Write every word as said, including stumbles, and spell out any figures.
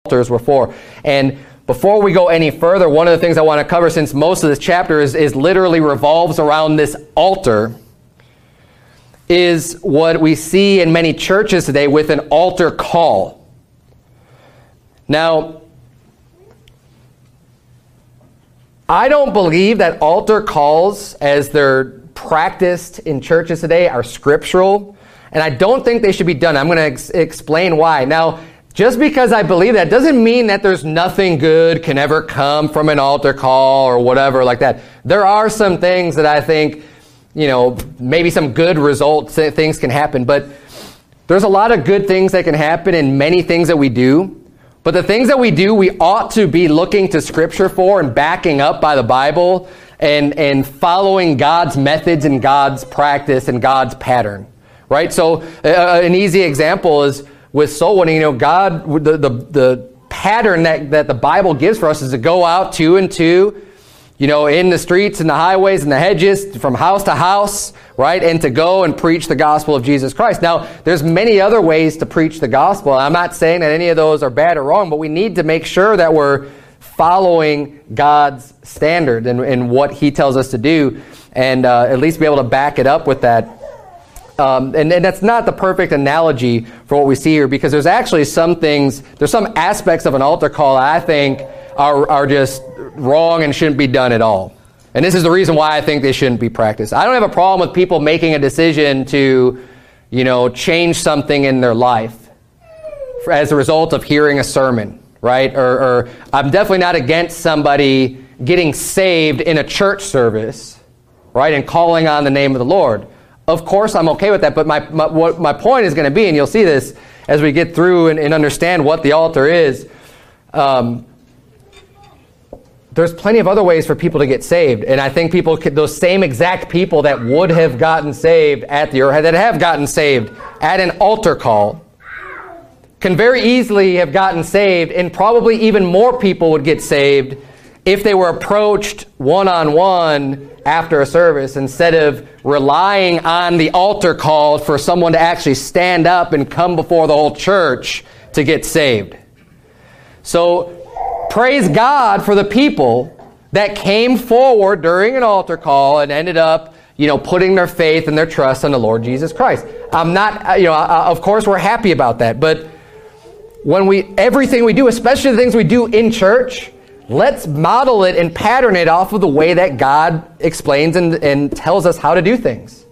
altars were for. And before we go any further, one of the things I want to cover, since most of this chapter is, is literally revolves around this altar, is what we see in many churches today with an altar call. Now, I don't believe that altar calls, as they're practiced in churches today, are scriptural, and I don't think they should be done. I'm going to ex- explain why. Now, just because I believe that doesn't mean that there's nothing good can ever come from an altar call or whatever like that. There are some things that I think, you know, maybe some good results, things can happen, but there's a lot of good things that can happen in many things that we do. But the things that we do, we ought to be looking to Scripture for and backing up by the Bible and, and following God's methods and God's practice and God's pattern, right? So uh, an easy example is with soul winning. You know, God, the, the, the pattern that, that the Bible gives for us is to go out two and two, you know, in the streets and the highways and the hedges, from house to house, right? And to go and preach the gospel of Jesus Christ. Now, there's many other ways to preach the gospel. I'm not saying that any of those are bad or wrong, but we need to make sure that we're following God's standard and, and what He tells us to do, and uh, at least be able to back it up with that. Um, and, and that's not the perfect analogy for what we see here, because there's actually some things, there's some aspects of an altar call I think are, are just wrong and shouldn't be done at all. And this is the reason why I think they shouldn't be practiced. I don't have a problem with people making a decision to, you know, change something in their life as a result of hearing a sermon, right? Or, or I'm definitely not against somebody getting saved in a church service, right, and calling on the name of the Lord. Of course, I'm okay with that, but my, my what my point is going to be, and you'll see this as we get through and, and understand what the altar is, um, there's plenty of other ways for people to get saved. And I think people, could, those same exact people that would have gotten saved at the, or that have gotten saved at an altar call, can very easily have gotten saved, and probably even more people would get saved if they were approached one-on-one after a service, instead of relying on the altar call for someone to actually stand up and come before the whole church to get saved. So, praise God for the people that came forward during an altar call and ended up, you know, putting their faith and their trust in the Lord Jesus Christ. I'm not, you know, of course we're happy about that, but when we, everything we do, especially the things we do in church, let's model it and pattern it off of the way that God explains and, and tells us how to do things.